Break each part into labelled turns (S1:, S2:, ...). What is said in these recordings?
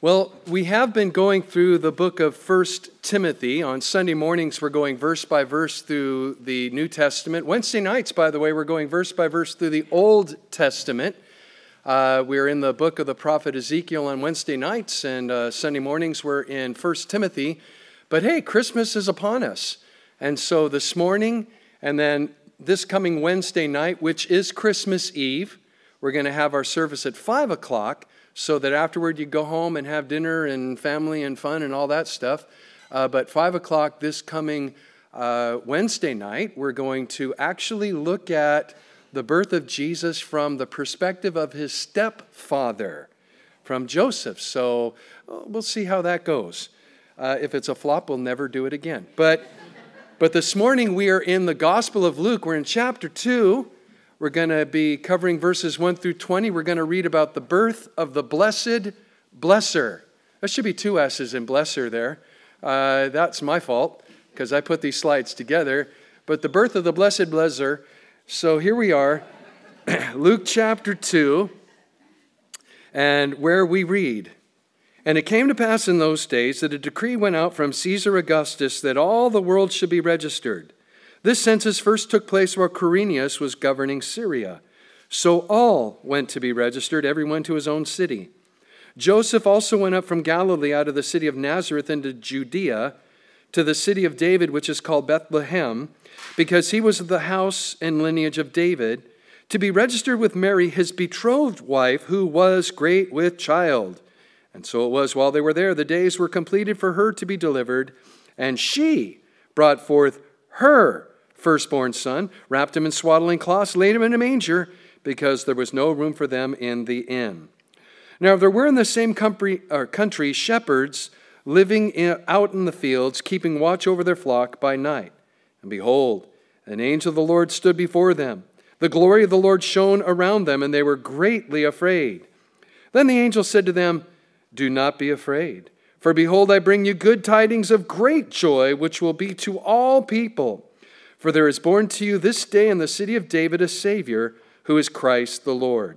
S1: Well, we have been going through the book of 1 Timothy. On Sunday mornings, we're going verse by verse through the New Testament. Wednesday nights, by the way, we're going verse by verse through the Old Testament. We're in the book of the prophet Ezekiel on Wednesday nights, and Sunday mornings we're in 1 Timothy. But hey, Christmas is upon us. And so this morning, and then this coming Wednesday night, which is Christmas Eve, we're going to have our service at 5 o'clock. So that afterward you go home and have dinner and family and fun and all that stuff. But 5 o'clock this coming Wednesday night, we're going to actually look at the birth of Jesus from the perspective of his stepfather, from Joseph. So we'll see how that goes. If it's a flop, we'll never do it again. But this morning we are in the Gospel of Luke. We're in chapter 2. We're going to be covering verses 1 through 20. We're going to read about the birth of the blessed blesser. There should be 2 S's in blesser there. That's my fault because I put these slides together. But the birth of the blessed blesser. So here we are, Luke chapter 2, and where we read, "And it came to pass in those days that a decree went out from Caesar Augustus that all the world should be registered. This census first took place while Quirinius was governing Syria. So all went to be registered, everyone to his own city. Joseph also went up from Galilee out of the city of Nazareth into Judea to the city of David, which is called Bethlehem, because he was of the house and lineage of David, to be registered with Mary, his betrothed wife, who was great with child. And so it was while they were there, the days were completed for her to be delivered, and she brought forth her firstborn son, wrapped him in swaddling cloths, laid him in a manger, because there was no room for them in the inn. Now there were in the same country shepherds living out in the fields, keeping watch over their flock by night. And behold, an angel of the Lord stood before them. The glory of the Lord shone around them, and they were greatly afraid. Then the angel said to them, 'Do not be afraid, for behold, I bring you good tidings of great joy, which will be to all people. For there is born to you this day in the city of David a Savior, who is Christ the Lord.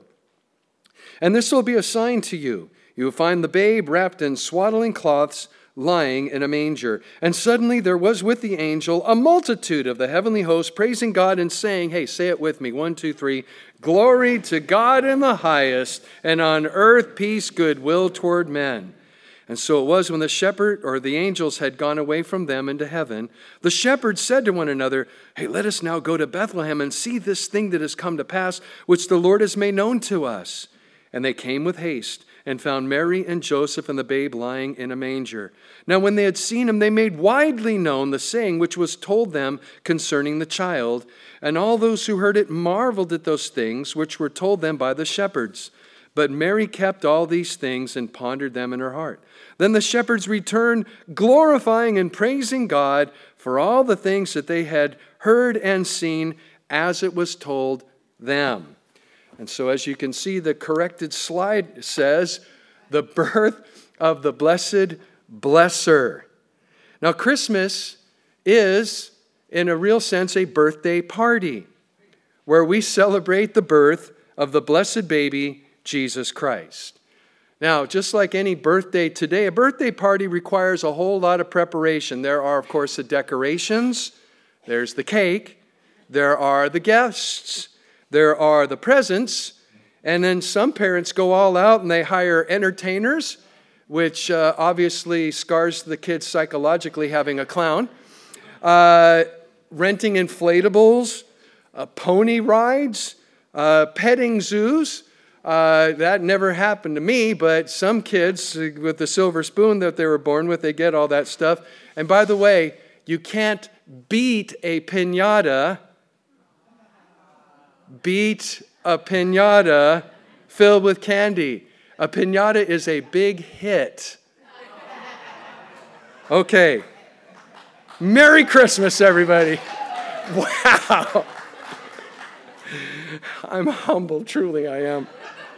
S1: And this will be a sign to you. You will find the babe wrapped in swaddling cloths, lying in a manger.' And suddenly there was with the angel a multitude of the heavenly host, praising God and saying," hey, say it with me, 1, 2, 3, "Glory to God in the highest, and on earth peace, goodwill toward men." And so it was when the angels had gone away from them into heaven, the shepherds said to one another, "Hey, let us now go to Bethlehem and see this thing that has come to pass, which the Lord has made known to us." And they came with haste and found Mary and Joseph and the babe lying in a manger. Now when they had seen him, they made widely known the saying which was told them concerning the child. And all those who heard it marveled at those things which were told them by the shepherds. But Mary kept all these things and pondered them in her heart. Then the shepherds returned, glorifying and praising God for all the things that they had heard and seen as it was told them. And so as you can see, the corrected slide says, the birth of the blessed blesser. Now Christmas is, in a real sense, a birthday party where we celebrate the birth of the blessed baby, Jesus Christ. Now, just like any birthday today, a birthday party requires a whole lot of preparation. There are, of course, the decorations. There's the cake. There are the guests. There are the presents. And then some parents go all out and they hire entertainers, which obviously scars the kids psychologically, having a clown. Renting inflatables, pony rides, petting zoos. That never happened to me, but some kids with the silver spoon that they were born with, they get all that stuff. And by the way, you can't beat a piñata filled with candy. A piñata is a big hit. Okay. Merry Christmas, everybody. Wow. I'm humbled, truly I am.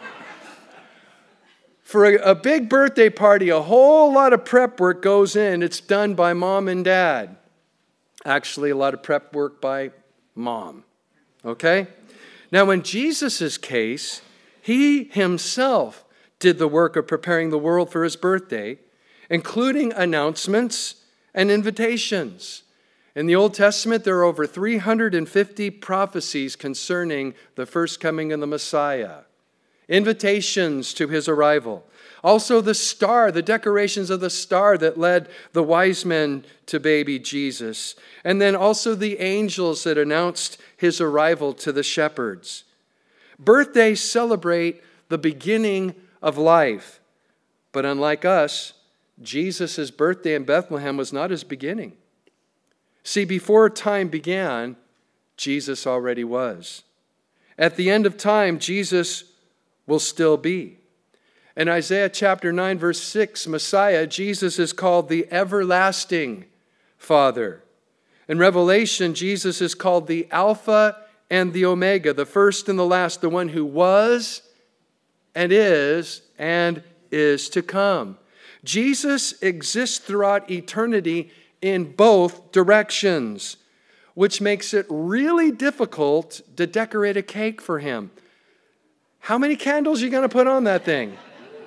S1: For a big birthday party, a whole lot of prep work goes in. It's done by mom and dad. Actually, a lot of prep work by mom. Okay? Now, in Jesus' case, he himself did the work of preparing the world for his birthday, including announcements and invitations. In the Old Testament, there are over 350 prophecies concerning the first coming of the Messiah, invitations to his arrival. Also the star, the decorations of the star that led the wise men to baby Jesus. And then also the angels that announced his arrival to the shepherds. Birthdays celebrate the beginning of life. But unlike us, Jesus' birthday in Bethlehem was not his beginning. See, before time began, Jesus already was. At the end of time, Jesus will still be. In Isaiah chapter 9, verse 6, Messiah, Jesus is called the everlasting Father. In Revelation, Jesus is called the Alpha and the Omega, the first and the last, the one who was and is to come. Jesus exists throughout eternity in both directions, which makes it really difficult to decorate a cake for him. How many candles are you going to put on that thing?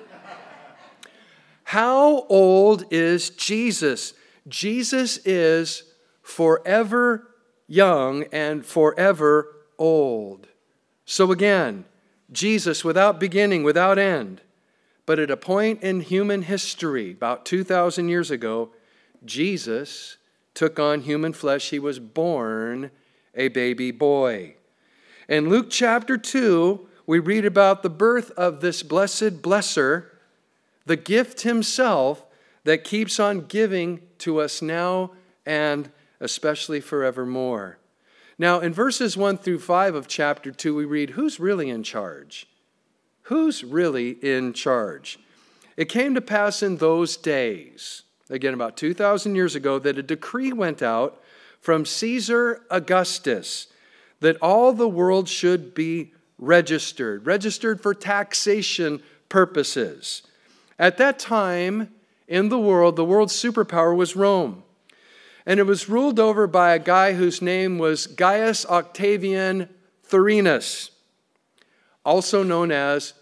S1: How old is Jesus? Jesus is forever young and forever old. So again, Jesus without beginning, without end. But at a point in human history, about 2,000 years ago, Jesus took on human flesh. He was born a baby boy. In Luke chapter 2, we read about the birth of this blessed blesser, the gift himself that keeps on giving to us now and especially forevermore. Now, in verses 1 through 5 of chapter 2, we read, who's really in charge? Who's really in charge? It came to pass in those days, again about 2,000 years ago, that a decree went out from Caesar Augustus that all the world should be registered for taxation purposes. At that time in the world's superpower was Rome. And it was ruled over by a guy whose name was Gaius Octavian Thurinus, also known as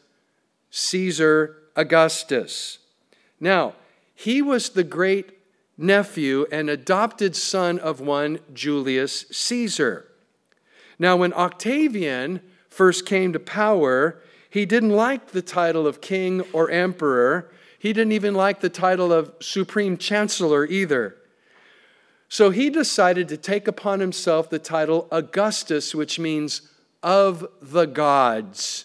S1: Caesar Augustus. Now, he was the great nephew and adopted son of one Julius Caesar. Now, when Octavian first came to power, he didn't like the title of king or emperor. He didn't even like the title of supreme chancellor either. So he decided to take upon himself the title Augustus, which means of the gods.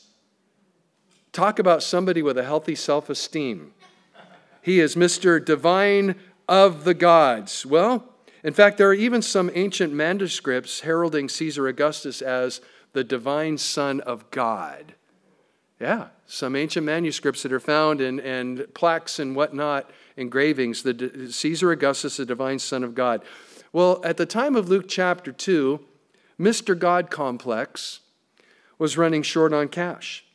S1: Talk about somebody with a healthy self-esteem. He is Mr. Divine of the gods. Well, in fact, there are even some ancient manuscripts heralding Caesar Augustus as the divine son of God. Yeah, some ancient manuscripts that are found in plaques and whatnot, engravings, Caesar Augustus, the divine son of God. Well, at the time of Luke chapter 2, Mr. God Complex was running short on cash.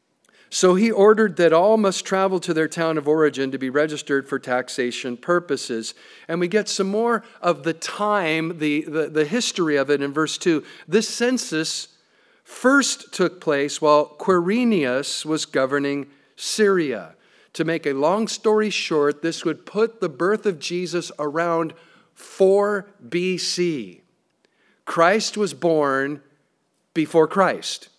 S1: So he ordered that all must travel to their town of origin to be registered for taxation purposes. And we get some more of the time, the history of it in verse 2. This census first took place while Quirinius was governing Syria. To make a long story short, this would put the birth of Jesus around 4 BC. Christ was born before Christ.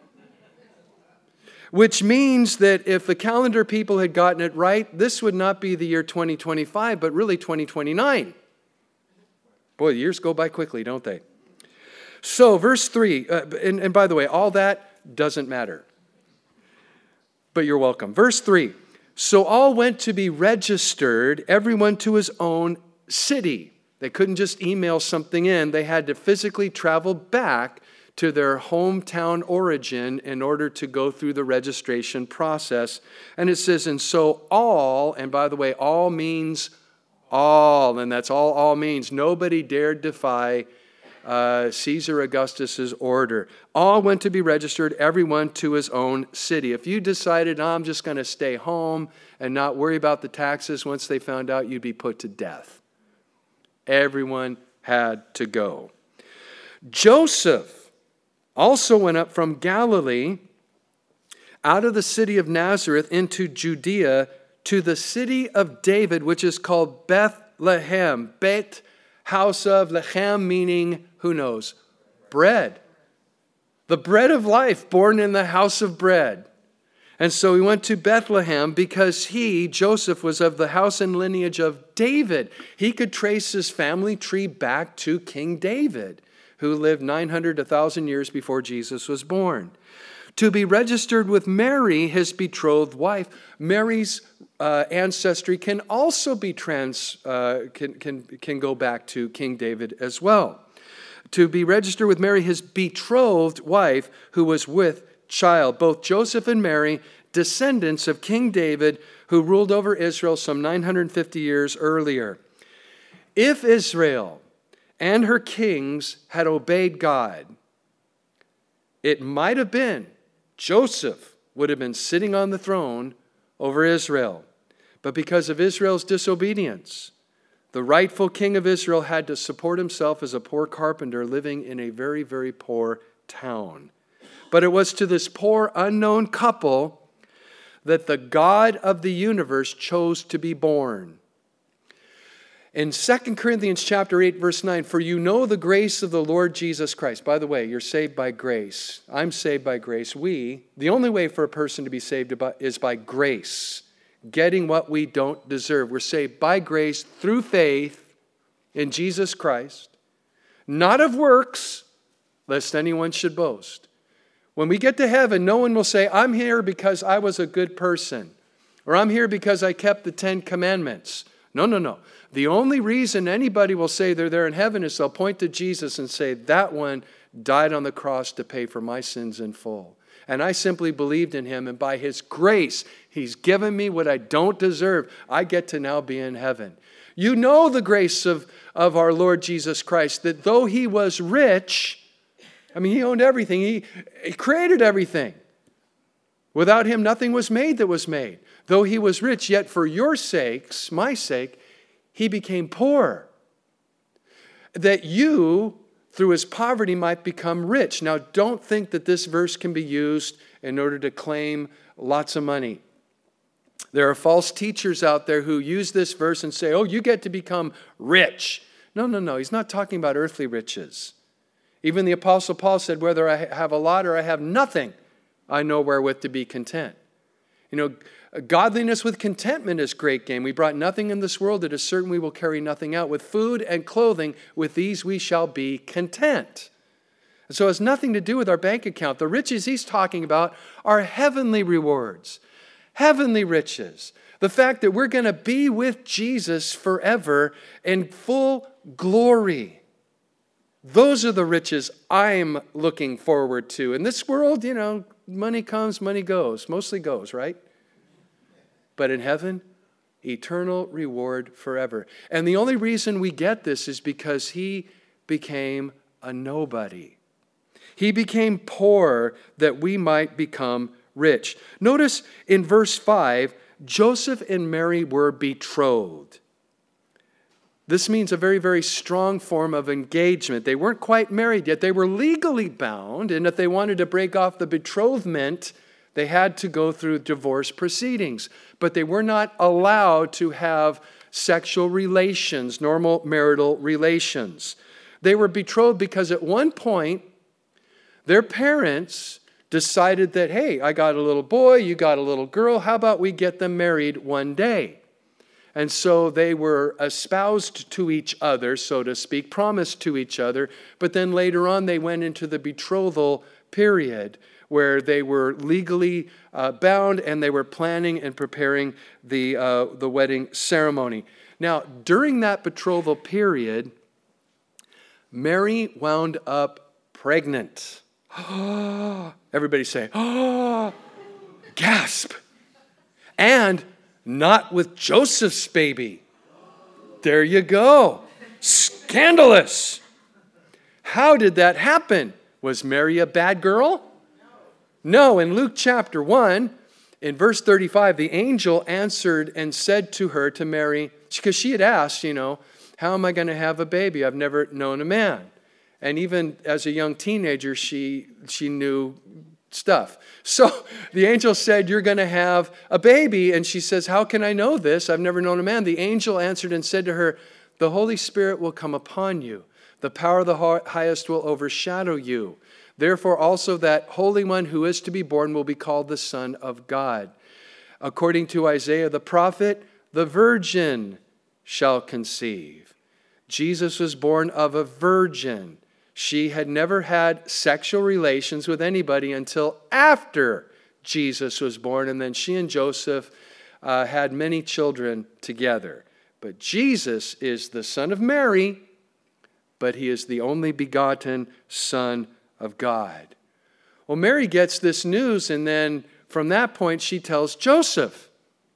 S1: Which means that if the calendar people had gotten it right, this would not be the year 2025, but really 2029. Boy, the years go by quickly, don't they? So, verse 3, and by the way, all that doesn't matter. But you're welcome. Verse 3, so all went to be registered, everyone to his own city. They couldn't just email something in. They had to physically travel back to their hometown origin in order to go through the registration process. And it says, and so all, and by the way, all means all, and that's all means. Nobody dared defy Caesar Augustus's order. All went to be registered, everyone to his own city. If you decided, I'm just going to stay home and not worry about the taxes, once they found out, you'd be put to death. Everyone had to go. Joseph also went up from Galilee out of the city of Nazareth into Judea to the city of David, which is called Bethlehem. Bet, house of, lechem, meaning, who knows? Bread. The bread of life, born in the house of bread. And so he went to Bethlehem because he, Joseph, was of the house and lineage of David. He could trace his family tree back to King David, who lived 900 to 1,000 years before Jesus was born. To be registered with Mary, his betrothed wife. Mary's ancestry can also be can go back to King David as well. To be registered with Mary, his betrothed wife, who was with child. Both Joseph and Mary, descendants of King David, who ruled over Israel some 950 years earlier. If Israel and her kings had obeyed God, it might have been Joseph would have been sitting on the throne over Israel. But because of Israel's disobedience, the rightful king of Israel had to support himself as a poor carpenter living in a very, very poor town. But it was to this poor, unknown couple that the God of the universe chose to be born. In 2 Corinthians chapter 8, verse 9, for you know the grace of the Lord Jesus Christ. By the way, you're saved by grace. I'm saved by grace. The only way for a person to be saved is by grace, getting what we don't deserve. We're saved by grace through faith in Jesus Christ, not of works, lest anyone should boast. When we get to heaven, no one will say, I'm here because I was a good person, or I'm here because I kept the 10 Commandments. No. The only reason anybody will say they're there in heaven is they'll point to Jesus and say, that one died on the cross to pay for my sins in full. And I simply believed in him, and by his grace, he's given me what I don't deserve. I get to now be in heaven. You know the grace of our Lord Jesus Christ, that though he was rich, he owned everything. He created everything. Without him, nothing was made that was made. Though he was rich, yet for your sakes, my sake, he became poor. That you, through his poverty, might become rich. Now, don't think that this verse can be used in order to claim lots of money. There are false teachers out there who use this verse and say, oh, you get to become rich. No. He's not talking about earthly riches. Even the Apostle Paul said, whether I have a lot or I have nothing, I know wherewith to be content. Godliness with contentment is great gain. We brought nothing in this world. It is certain we will carry nothing out. With food and clothing, with these we shall be content. And so it has nothing to do with our bank account. The riches he's talking about are heavenly rewards, heavenly riches. The fact that we're going to be with Jesus forever in full glory. Those are the riches I'm looking forward to. In this world, money comes, money goes. Mostly goes, right? But in heaven, eternal reward forever. And the only reason we get this is because he became a nobody. He became poor that we might become rich. Notice in verse 5, Joseph and Mary were betrothed. This means a very, very strong form of engagement. They weren't quite married yet. They were legally bound, and if they wanted to break off the betrothment, they had to go through divorce proceedings. But they were not allowed to have sexual relations, normal marital relations. They were betrothed because at one point, their parents decided that, hey, I got a little boy, you got a little girl, how about we get them married one day? And so they were espoused to each other, so to speak, promised to each other. But then later on, they went into the betrothal period where they were legally bound and they were planning and preparing the wedding ceremony. Now, during that betrothal period, Mary wound up pregnant. Everybody say, oh, gasp. And not with Joseph's baby. There you go. Scandalous. How did that happen? Was Mary a bad girl? No. In Luke chapter 1, in verse 35, the angel answered and said to her, to Mary, because she had asked, how am I going to have a baby? I've never known a man. And even as a young teenager, she knew stuff. So the angel said, you're going to have a baby. And she says, how can I know this? I've never known a man. The angel answered and said to her, the Holy Spirit will come upon you. The power of the highest will overshadow you. Therefore also that Holy One who is to be born will be called the Son of God. According to Isaiah the prophet, the virgin shall conceive. Jesus was born of a virgin. She had never had sexual relations with anybody until after Jesus was born, and then she and Joseph had many children together. But Jesus is the son of Mary, but he is the only begotten Son of God. Well, Mary gets this news, and then from that point she tells Joseph,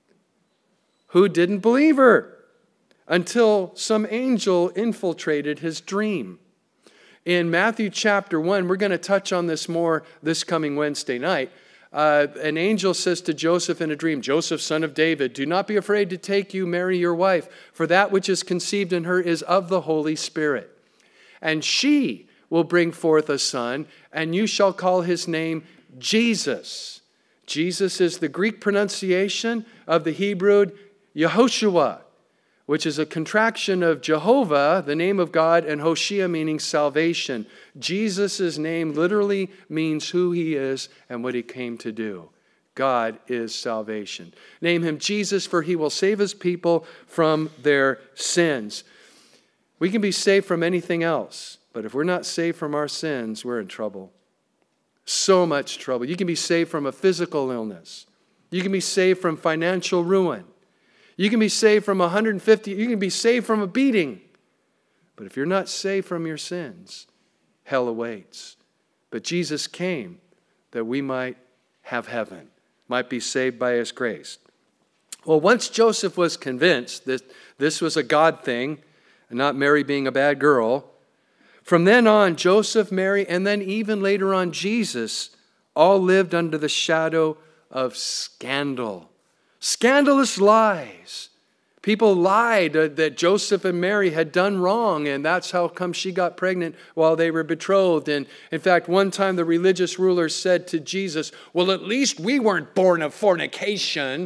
S1: who didn't believe her until some angel infiltrated his dream. In Matthew chapter 1, we're going to touch on this more this coming Wednesday night. An angel says to Joseph in a dream, Joseph, son of David, do not be afraid to take you Mary, your wife, for that which is conceived in her is of the Holy Spirit. And she will bring forth a son, and you shall call his name Jesus. Jesus is the Greek pronunciation of the Hebrew Yehoshua, which is a contraction of Jehovah, the name of God, and Hoshea, meaning salvation. Jesus' name literally means who he is and what he came to do. God is salvation. Name him Jesus, for he will save his people from their sins. We can be saved from anything else, but if we're not saved from our sins, we're in trouble. So much trouble. You can be saved from a physical illness. You can be saved from financial ruin. You can be saved from 150, you can be saved from a beating. But if you're not saved from your sins, hell awaits. But Jesus came that we might have heaven, might be saved by his grace. Well, once Joseph was convinced that this was a God thing, and not Mary being a bad girl, from then on, Joseph, Mary, and then even later on Jesus, all lived under the shadow of scandal. Scandalous lies. People lied that Joseph and Mary had done wrong, and that's how come she got pregnant while they were betrothed. And in fact, one time the religious rulers said to Jesus, well, at least we weren't born of fornication.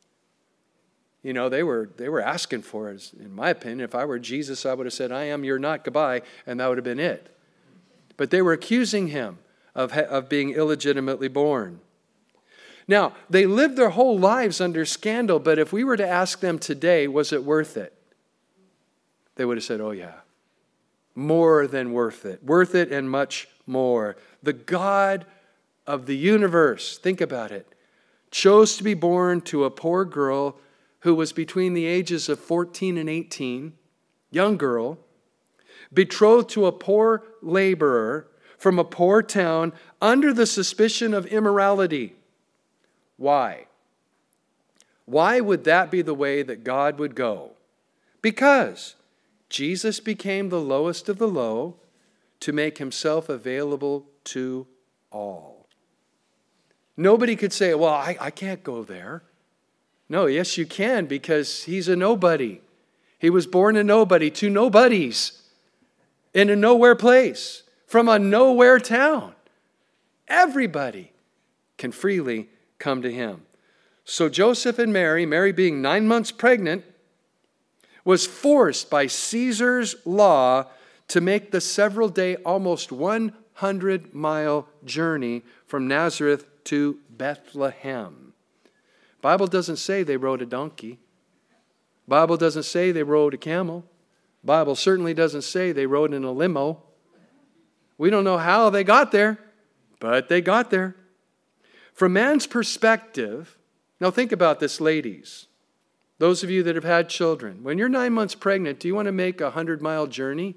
S1: You know, they were asking for it. In my opinion, if I were Jesus, I would have said, I am, you're not, goodbye, and that would have been it. But they were accusing him of being illegitimately born. Now, they lived their whole lives under scandal, but if we were to ask them today, was it worth it? They would have said, oh yeah, more than worth it and much more. The God of the universe, think about it, chose to be born to a poor girl who was between the ages of 14 and 18, young girl, betrothed to a poor laborer from a poor town under the suspicion of immorality. Why? Why would that be the way that God would go? Because Jesus became the lowest of the low to make himself available to all. Nobody could say, well, I can't go there. No, yes, you can, because he's a nobody. He was born a nobody to nobodies in a nowhere place from a nowhere town. Everybody can freely come to him. So Joseph and Mary being 9 months pregnant, was forced by Caesar's law to make the several-day, almost 100-mile journey from Nazareth to Bethlehem. Bible doesn't say they rode a donkey. Bible doesn't say they rode a camel. Bible certainly doesn't say they rode in a limo. We don't know how they got there, but they got there. From man's perspective, now think about this, ladies. Those of you that have had children, when you're 9 months pregnant, do you want to make a 100-mile journey?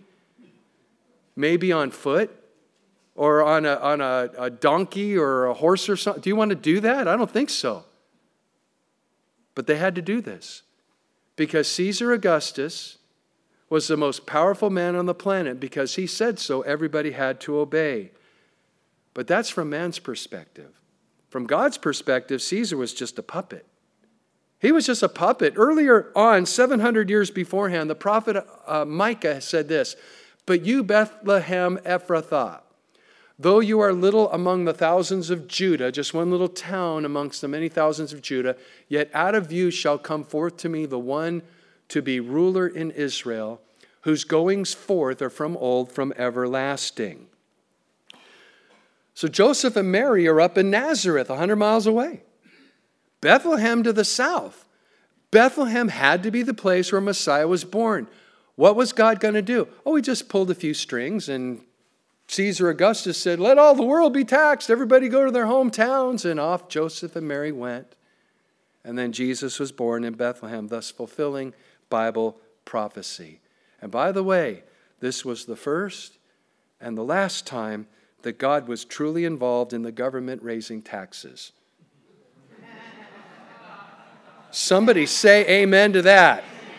S1: Maybe on foot? Or on a donkey or a horse or something? Do you want to do that? I don't think so. But they had to do this because Caesar Augustus was the most powerful man on the planet. Because he said so, everybody had to obey. But that's from man's perspective. From God's perspective, Caesar was just a puppet. He was just a puppet. Earlier on, 700 years beforehand, the prophet Micah said this, but you, Bethlehem Ephrathah, Though you are little among the thousands of Judah, just one little town amongst the many thousands of Judah, yet out of you shall come forth to me the one to be ruler in Israel, whose goings forth are from old, from everlasting. So Joseph and Mary are up in Nazareth, 100 miles away. Bethlehem to the south. Bethlehem had to be the place where Messiah was born. What was God going to do? Oh, he just pulled a few strings, and Caesar Augustus said, let all the world be taxed. Everybody go to their hometowns. And off Joseph and Mary went. And then Jesus was born in Bethlehem, thus fulfilling Bible prophecy. And by the way, this was the first and the last time that God was truly involved in the government raising taxes. Somebody say amen to that.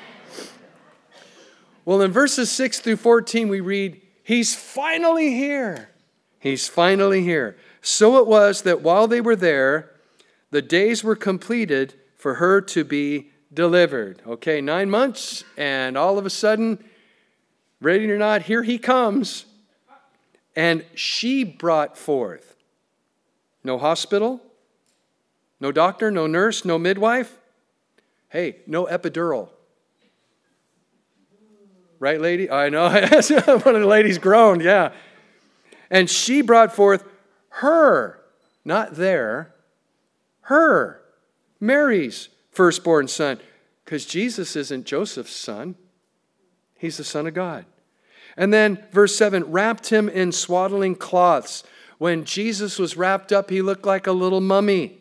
S1: Well, in verses 6 through 14, we read, He's finally here. He's finally here. So it was that while they were there, the days were completed for her to be delivered. Okay, 9 months, and all of a sudden, ready or not, here he comes. And she brought forth. No hospital, no doctor, no nurse, no midwife. Hey, no epidural. Right, lady? I know. One of the ladies groaned, yeah. And she brought forth her, not their, her, Mary's firstborn son. Because Jesus isn't Joseph's son. He's the Son of God. And then verse 7, wrapped him in swaddling cloths. When Jesus was wrapped up, he looked like a little mummy.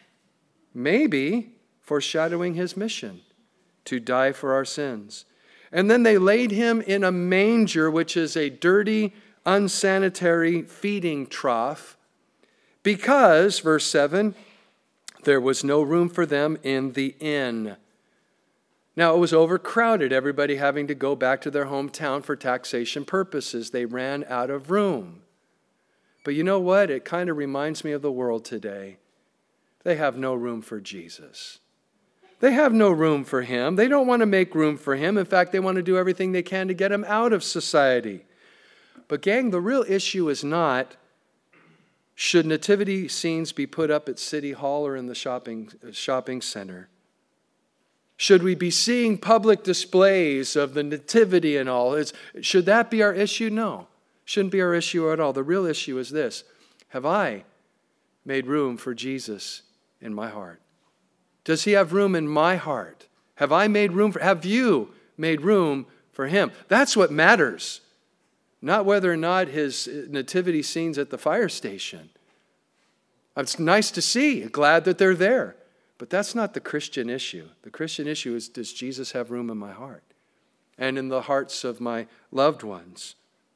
S1: Maybe foreshadowing his mission to die for our sins. And then they laid him in a manger, which is a dirty, unsanitary feeding trough, because, verse 7, there was no room for them in the inn. Now, it was overcrowded, everybody having to go back to their hometown for taxation purposes. They ran out of room. But you know what? It kind of reminds me of the world today. They have no room for Jesus. They have no room for him. They don't want to make room for him. In fact, they want to do everything they can to get him out of society. But gang, the real issue is not, should nativity scenes be put up at City Hall or in the shopping center? Should we be seeing public displays of the nativity and all? Should that be our issue? No, shouldn't be our issue at all. The real issue is this. Have I made room for Jesus in my heart? Does he have room in my heart? Have I made room have you made room for him? That's what matters. Not whether or not his nativity scene's at the fire station. It's nice to see, glad that they're there. But that's not the Christian issue. The Christian issue is, does Jesus have room in my heart and in the hearts of my loved ones?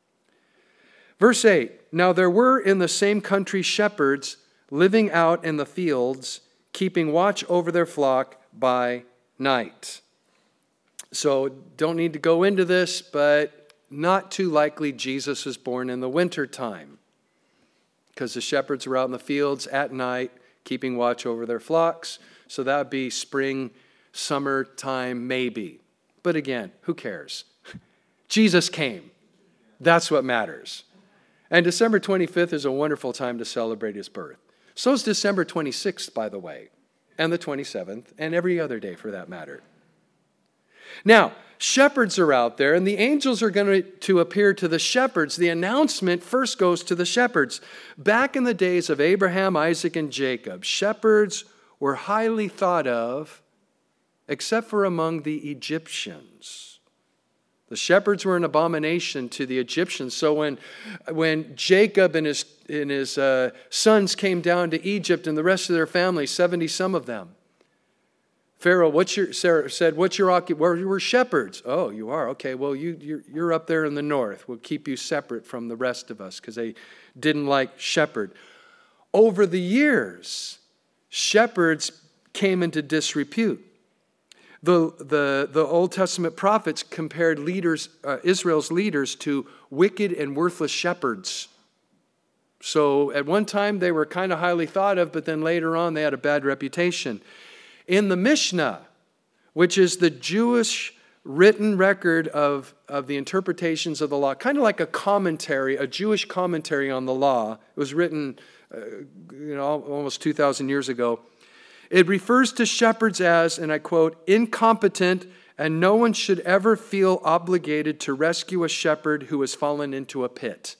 S1: Verse 8, now there were in the same country shepherds living out in the fields, keeping watch over their flock by night. So don't need to go into this, but not too likely Jesus was born in the wintertime, because the shepherds were out in the fields at night, keeping watch over their flocks. So that would be spring, summertime, maybe. But again, who cares? Jesus came. That's what matters. And December 25th is a wonderful time to celebrate his birth. So is December 26th, by the way, and the 27th, and every other day for that matter. Now, shepherds are out there, and the angels are going to appear to the shepherds. The announcement first goes to the shepherds. Back in the days of Abraham, Isaac, and Jacob, shepherds were highly thought of, except for among the Egyptians. The shepherds were an abomination to the Egyptians. So when Jacob and his sons came down to Egypt and the rest of their family, 70 some of them, Pharaoh Sarah said, "What's your occupation?" We're shepherds. Oh, you are? Okay, well, you're up there in the north. We'll keep you separate from the rest of us, because they didn't like shepherd. Over the years, shepherds came into disrepute. The Old Testament prophets compared Israel's leaders to wicked and worthless shepherds. So at one time they were kind of highly thought of, but then later on they had a bad reputation. In the Mishnah, which is the Jewish written record of the interpretations of the law, kind of like a commentary, a Jewish commentary on the law. It was written almost 2,000 years ago. It refers to shepherds as, and I quote, incompetent, and no one should ever feel obligated to rescue a shepherd who has fallen into a pit.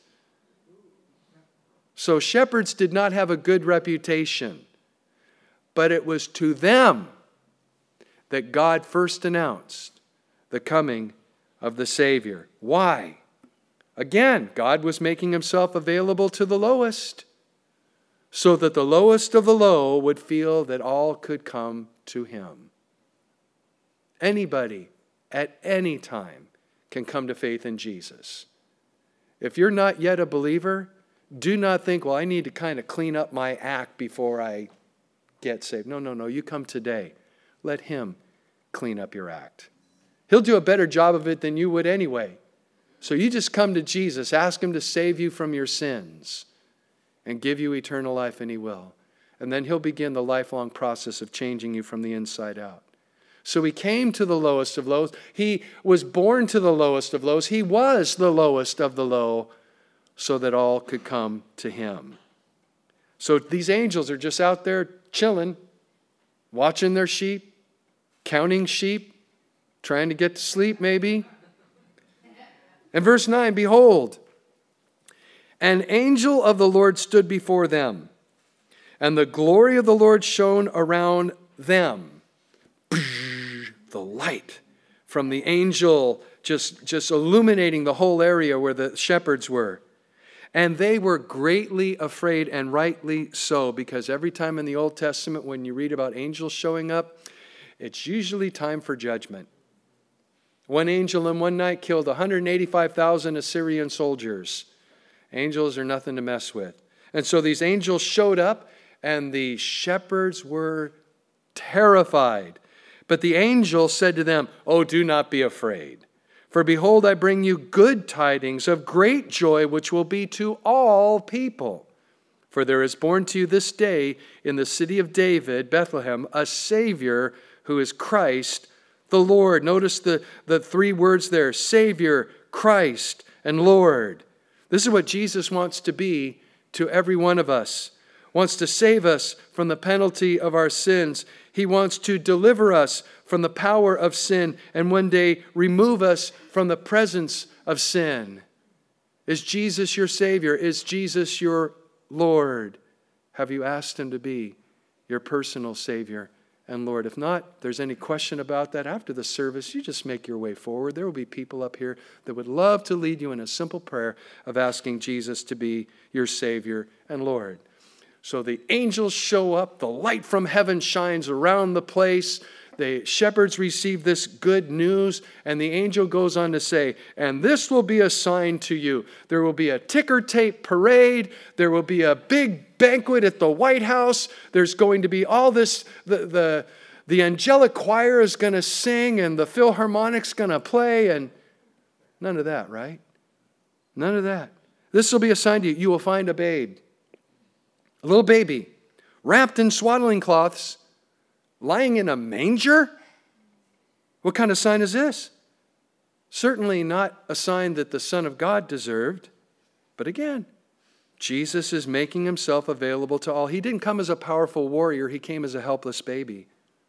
S1: So shepherds did not have a good reputation, but it was to them that God first announced the coming of the Savior. Why? Again, God was making himself available to the lowest, so that the lowest of the low would feel that all could come to him. Anybody at any time can come to faith in Jesus. If you're not yet a believer, do not think, well, I need to kind of clean up my act before I get saved. No. You come today. Let him clean up your act. He'll do a better job of it than you would anyway. So you just come to Jesus, ask him to save you from your sins and give you eternal life, and he will. And then he'll begin the lifelong process of changing you from the inside out. So he came to the lowest of lows. He was born to the lowest of lows. He was the lowest of the low, so that all could come to him. So these angels are just out there chilling, watching their sheep, counting sheep, trying to get to sleep maybe. And verse 9, behold, an angel of the Lord stood before them, and the glory of the Lord shone around them. The light from the angel just illuminating the whole area where the shepherds were. And they were greatly afraid, and rightly so, because every time in the Old Testament when you read about angels showing up, it's usually time for judgment. One angel in one night killed 185,000 Assyrian soldiers. Angels are nothing to mess with. And so these angels showed up, and the shepherds were terrified. But the angel said to them, "Oh, do not be afraid. For behold, I bring you good tidings of great joy, which will be to all people. For there is born to you this day in the city of David, Bethlehem, a Savior who is Christ the Lord." Notice the three words there: Savior, Christ, and Lord. This is what Jesus wants to be to every one of us. Wants to save us from the penalty of our sins. He wants to deliver us from the power of sin and one day remove us from the presence of sin. Is Jesus your Savior? Is Jesus your Lord? Have you asked him to be your personal Savior and Lord? If not, there's any question about that, after the service, you just make your way forward. There will be people up here that would love to lead you in a simple prayer of asking Jesus to be your Savior and Lord. So the angels show up, the light from heaven shines around the place, the shepherds receive this good news, and the angel goes on to say, "And this will be a sign to you. There will be a ticker tape parade. There will be a big banquet at the White House. There's going to be all this, the angelic choir is going to sing, and the Philharmonic's going to play," and none of that, right? None of that. This will be a sign to you. You will find a babe, a little baby, wrapped in swaddling cloths, lying in a manger? What kind of sign is this? Certainly not a sign that the Son of God deserved. But again, Jesus is making himself available to all. He didn't come as a powerful warrior. He came as a helpless baby.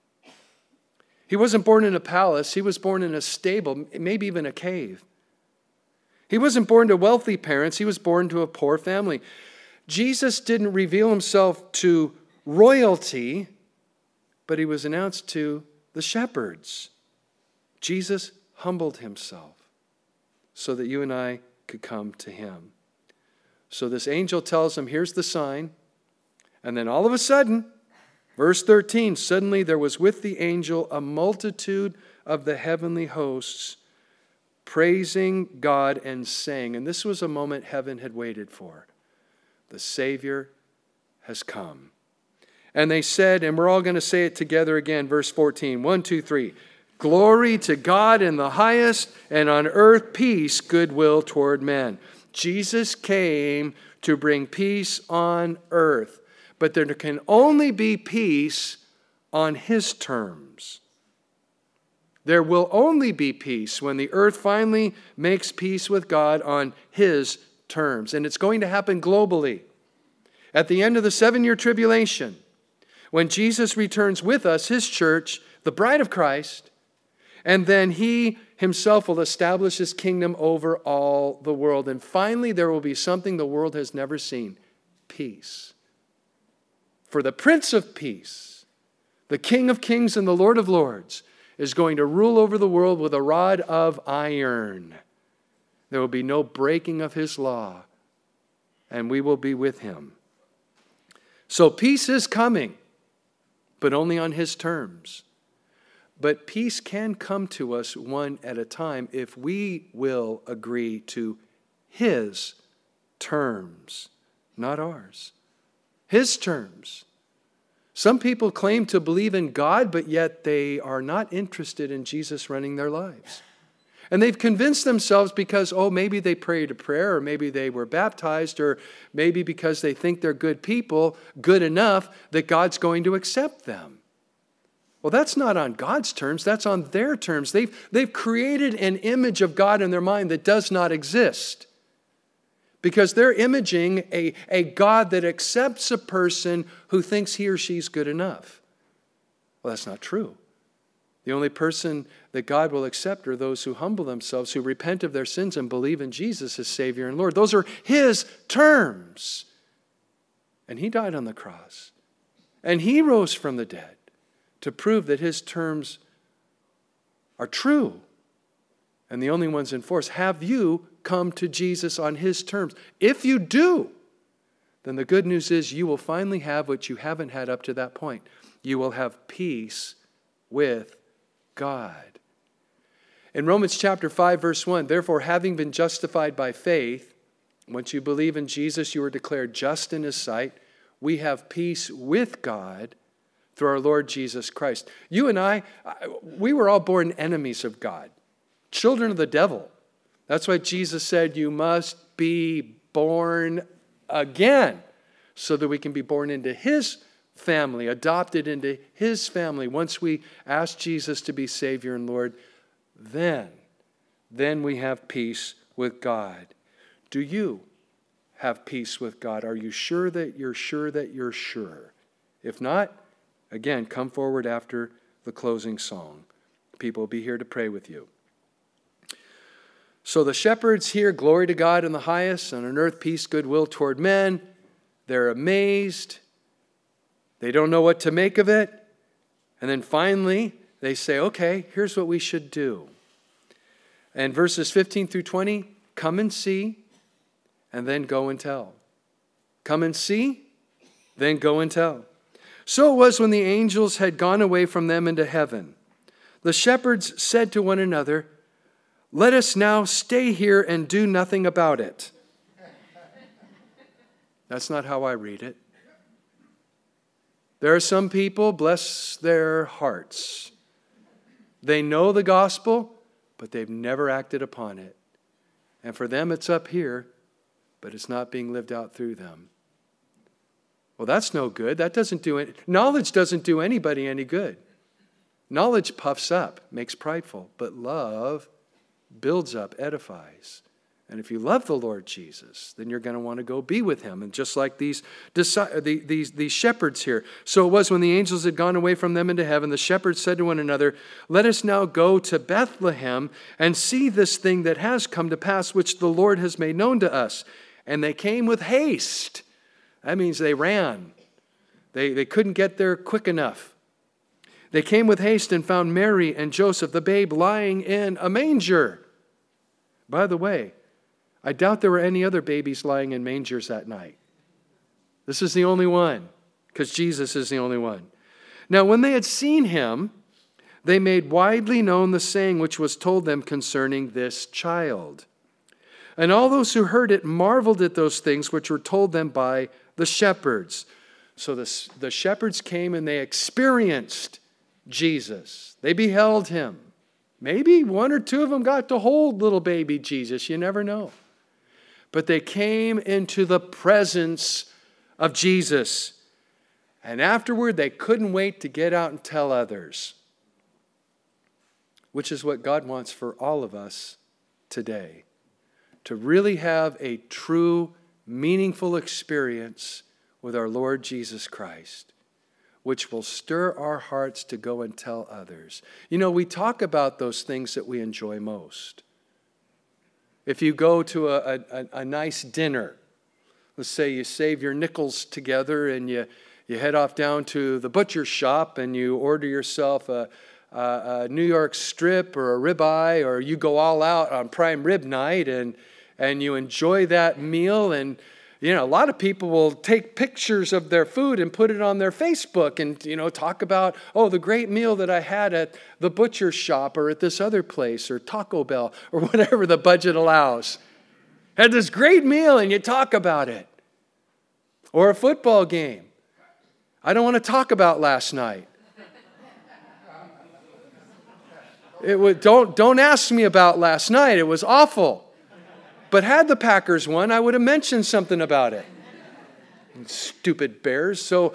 S1: He wasn't born in a palace. He was born in a stable, maybe even a cave. He wasn't born to wealthy parents. He was born to a poor family. Jesus didn't reveal himself to royalty, but he was announced to the shepherds. Jesus humbled himself so that you and I could come to him. So this angel tells him, here's the sign. And then all of a sudden, verse 13, suddenly there was with the angel a multitude of the heavenly hosts praising God and saying, and this was a moment heaven had waited for, the Savior has come. And they said, and we're all going to say it together again, verse 14, 1, 2, 3. Glory to God in the highest, and on earth peace, goodwill toward men. Jesus came to bring peace on earth, but there can only be peace on his terms. There will only be peace when the earth finally makes peace with God on His terms. And it's going to happen globally. At the end of the 7-year tribulation, when Jesus returns with us, His church, the bride of Christ, and then He Himself will establish His kingdom over all the world. And finally, there will be something the world has never seen: peace. For the Prince of Peace, the King of Kings and the Lord of Lords, is going to rule over the world with a rod of iron. There will be no breaking of His law, and we will be with Him. So peace is coming, but only on His terms. But peace can come to us one at a time if we will agree to His terms, not ours. His terms. Some people claim to believe in God, but yet they are not interested in Jesus running their lives. And they've convinced themselves because, maybe they prayed a prayer, or maybe they were baptized, or maybe because they think they're good people, good enough that God's going to accept them. Well, that's not on God's terms. That's on their terms. They've created an image of God in their mind that does not exist. Because they're imaging a God that accepts a person who thinks he or she's good enough. Well, that's not true. The only person that God will accept are those who humble themselves, who repent of their sins and believe in Jesus as Savior and Lord. Those are His terms. And He died on the cross. And He rose from the dead to prove that His terms are true and the only ones in force. Have you come to Jesus on His terms? If you do, then the good news is you will finally have what you haven't had up to that point. You will have peace with God. In Romans chapter 5, verse 1, therefore, having been justified by faith, once you believe in Jesus, you are declared just in His sight. We have peace with God through our Lord Jesus Christ. You and I, we were all born enemies of God, children of the devil. That's why Jesus said you must be born again so that we can be born into His family, adopted into His family. Once we ask Jesus to be Savior and Lord, then we have peace with God. Do you have peace with God? Are you sure that you're sure that you're sure? If not, again, come forward after the closing song. People will be here to pray with you. So the shepherds hear glory to God in the highest, and on earth peace, goodwill toward men. They're amazed. They don't know what to make of it. And then finally, they say, okay, here's what we should do. And verses 15 through 20, come and see, and then go and tell. Come and see, then go and tell. So it was when the angels had gone away from them into heaven. The shepherds said to one another, let us now stay here and do nothing about it. That's not how I read it. There are some people, bless their hearts. They know the gospel, but they've never acted upon it. And for them, it's up here, but it's not being lived out through them. Well, that's no good. That doesn't do it. Knowledge doesn't do anybody any good. Knowledge puffs up, makes prideful, but love builds up, edifies. And if you love the Lord Jesus, then you're going to want to go be with Him. And just like these shepherds here. So it was when the angels had gone away from them into heaven, the shepherds said to one another, let us now go to Bethlehem and see this thing that has come to pass, which the Lord has made known to us. And they came with haste. That means they ran. They couldn't get there quick enough. They came with haste and found Mary and Joseph, the babe, lying in a manger. By the way, I doubt there were any other babies lying in mangers that night. This is the only one, because Jesus is the only one. Now, when they had seen Him, they made widely known the saying which was told them concerning this child. And all those who heard it marveled at those things which were told them by the shepherds. So the shepherds came and they experienced Jesus. They beheld Him. Maybe one or two of them got to hold little baby Jesus. You never know. But they came into the presence of Jesus. And afterward, they couldn't wait to get out and tell others. which is what God wants for all of us today. To really have a true, meaningful experience with our Lord Jesus Christ, which will stir our hearts to go and tell others. You know, we talk about those things that we enjoy most. If you go to a nice dinner, let's say you save your nickels together and you head off down to the butcher shop and you order yourself a New York strip or a ribeye, or you go all out on prime rib night and you enjoy that meal. And, you know, a lot of people will take pictures of their food and put it on their Facebook and, you know, talk about, oh, the great meal that I had at the butcher shop or at this other place or Taco Bell or whatever the budget allows. Had this great meal and you talk about it. Or a football game. I don't want to talk about last night. Don't ask me about last night. It was awful. But had the Packers won, I would have mentioned something about it. Stupid Bears. So,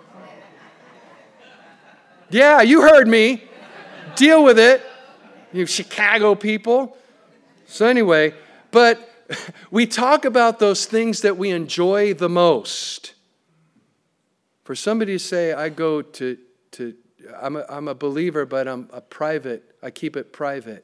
S1: yeah, you heard me. Deal with it, you Chicago people. So anyway, but we talk about those things that we enjoy the most. For somebody to say, I'm a believer, but I'm a private, I keep it private.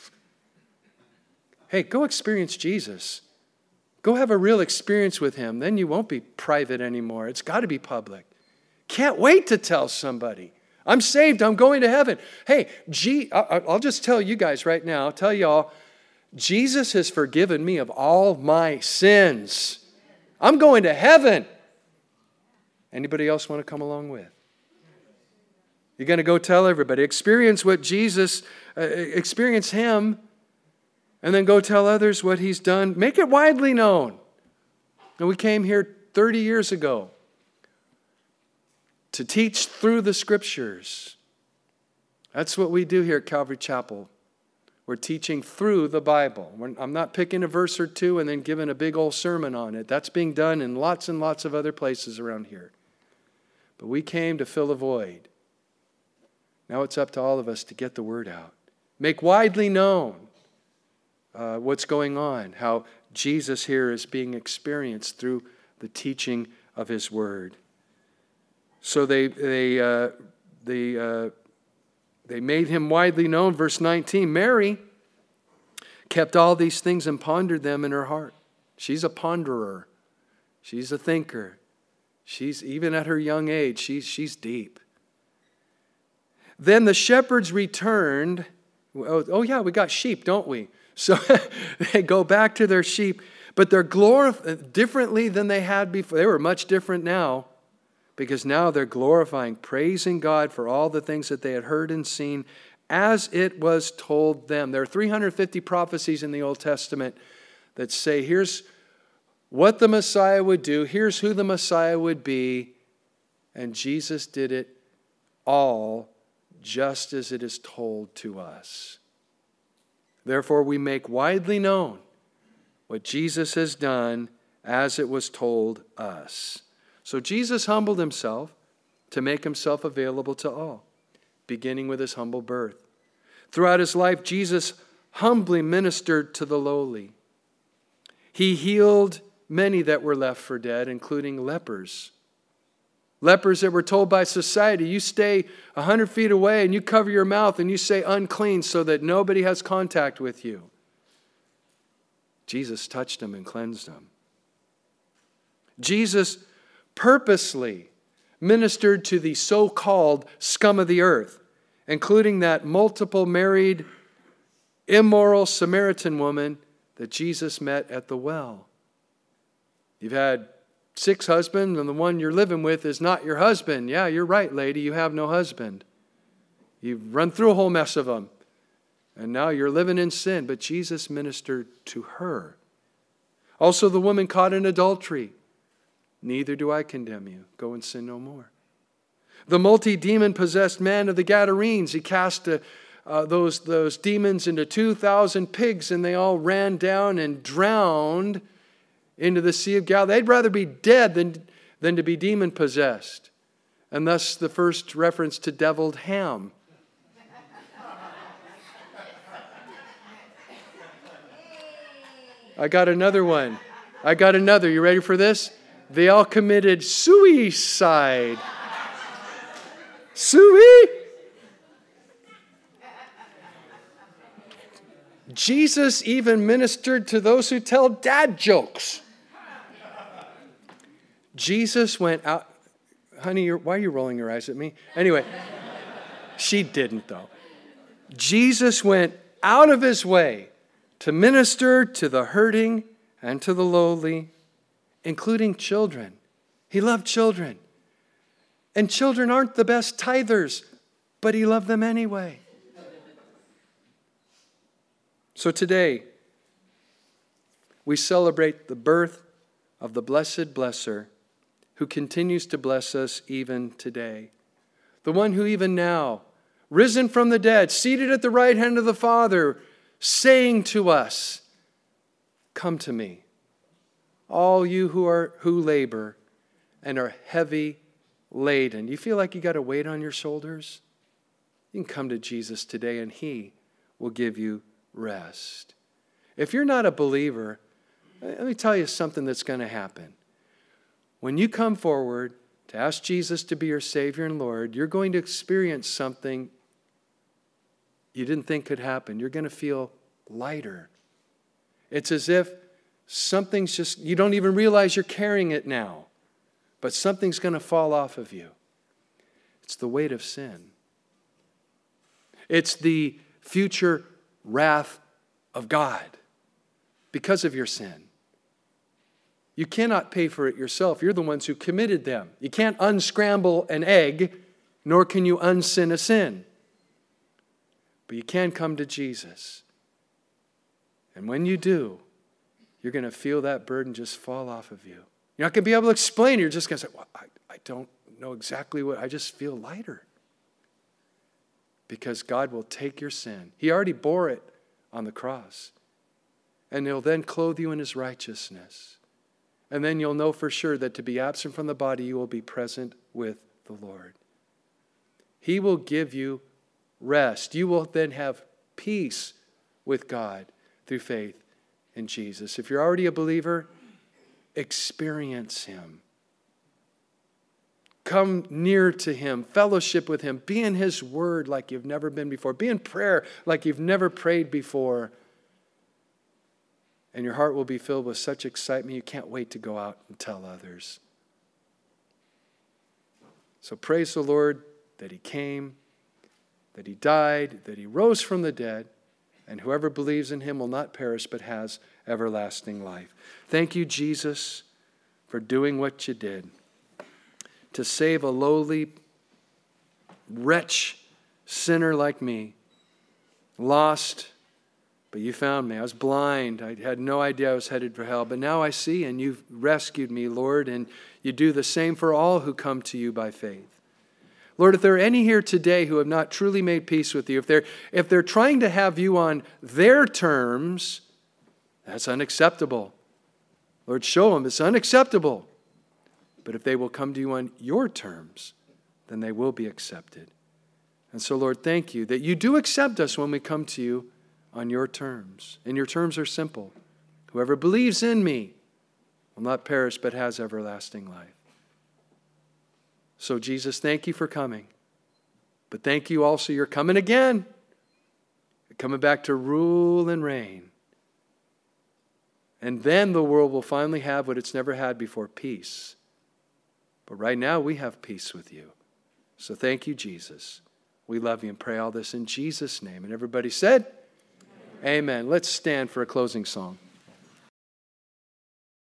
S1: Hey, go experience Jesus. Go have a real experience with him. Then you won't be private anymore. It's got to be public. Can't wait to tell somebody. I'm saved. I'm going to heaven. Hey, I'll just tell you guys right now, I'll tell y'all, Jesus has forgiven me of all my sins. I'm going to heaven. Anybody else want to come along with? You're going to go tell everybody. Experience what Jesus, experience him. And then go tell others what he's done. Make it widely known. And we came here 30 years ago to teach through the Scriptures. That's what we do here at Calvary Chapel. We're teaching through the Bible. I'm not picking a verse or two and then giving a big old sermon on it. That's being done in lots and lots of other places around here. But we came to fill a void. Now it's up to all of us to get the word out. Make widely known what's going on, how Jesus here is being experienced through the teaching of his word. So they made him widely known. Verse 19, Mary kept all these things and pondered them in her heart. She's a ponderer. She's a thinker. She's, even at her young age, she's deep. Then the shepherds returned. Oh yeah, we got sheep, don't we? So they go back to their sheep, but they're glorified differently than they had before. They were much different now, because now they're glorifying, praising God for all the things that they had heard and seen as it was told them. There are 350 prophecies in the Old Testament that say, here's what the Messiah would do, here's who the Messiah would be, and Jesus did it all just as it is told to us. Therefore, we make widely known what Jesus has done as it was told us. So Jesus humbled himself to make himself available to all, beginning with his humble birth. Throughout his life, Jesus humbly ministered to the lowly. He healed many that were left for dead, including lepers. Lepers that were told by society, you stay 100 feet away and you cover your mouth and you say unclean so that nobody has contact with you. Jesus touched them and cleansed them. Jesus purposely ministered to the so-called scum of the earth, including that multiple married, immoral Samaritan woman that Jesus met at the well. You've had 6 husbands, and the one you're living with is not your husband. Yeah, you're right, lady. You have no husband. You've run through a whole mess of them. And now you're living in sin. But Jesus ministered to her. Also, the woman caught in adultery. Neither do I condemn you. Go and sin no more. The multi-demon possessed man of the Gadarenes, he cast those demons into 2,000 pigs, and they all ran down and drowned into the Sea of Galilee. They'd rather be dead than to be demon-possessed. And thus the first reference to deviled ham. I got another one. You ready for this? They all committed suicide. Jesus even ministered to those who tell dad jokes. Jesus went out. Honey, why are you rolling your eyes at me? Anyway, she didn't though. Jesus went out of his way to minister to the hurting and to the lowly, including children. He loved children. And children aren't the best tithers, but he loved them anyway. So today, we celebrate the birth of the blessed blesser who continues to bless us even today. The one who even now, risen from the dead, seated at the right hand of the Father, saying to us, "Come to me, all you who labor and are heavy laden." You feel like you got a weight on your shoulders? You can come to Jesus today and he will give you rest. If you're not a believer, let me tell you something that's going to happen. When you come forward to ask Jesus to be your Savior and Lord, you're going to experience something you didn't think could happen. You're going to feel lighter. It's as if something's just, you don't even realize you're carrying it now, but something's going to fall off of you. It's the weight of sin. It's the future wrath of God because of your sin. You cannot pay for it yourself. You're the ones who committed them. You can't unscramble an egg, nor can you unsin a sin. But you can come to Jesus. And when you do, you're going to feel that burden just fall off of you. You're not going to be able to explain it. You're just going to say, well, I don't know exactly what, I just feel lighter. Because God will take your sin. He already bore it on the cross. And he'll then clothe you in his righteousness. And then you'll know for sure that to be absent from the body, you will be present with the Lord. He will give you rest. You will then have peace with God through faith in Jesus. If you're already a believer, experience him. Come near to him, fellowship with him, be in his word like you've never been before, be in prayer like you've never prayed before. And your heart will be filled with such excitement you can't wait to go out and tell others. So praise the Lord that he came, that he died, that he rose from the dead, and whoever believes in him will not perish but has everlasting life. Thank you, Jesus, for doing what you did to save a lowly wretch, sinner like me, lost, but you found me. I was blind. I had no idea I was headed for hell. But now I see, and you've rescued me, Lord, and you do the same for all who come to you by faith. Lord, if there are any here today who have not truly made peace with you, if they're trying to have you on their terms, that's unacceptable. Lord, show them it's unacceptable. But if they will come to you on your terms, then they will be accepted. And so, Lord, thank you that you do accept us when we come to you on your terms. And your terms are simple. Whoever believes in me will not perish but has everlasting life. So, Jesus, thank you for coming. But thank you also, you're coming again. You're coming back to rule and reign. And then the world will finally have what it's never had before, peace. But right now we have peace with you. So thank you, Jesus. We love you and pray all this in Jesus' name. And everybody said, Amen. Let's stand for a closing song.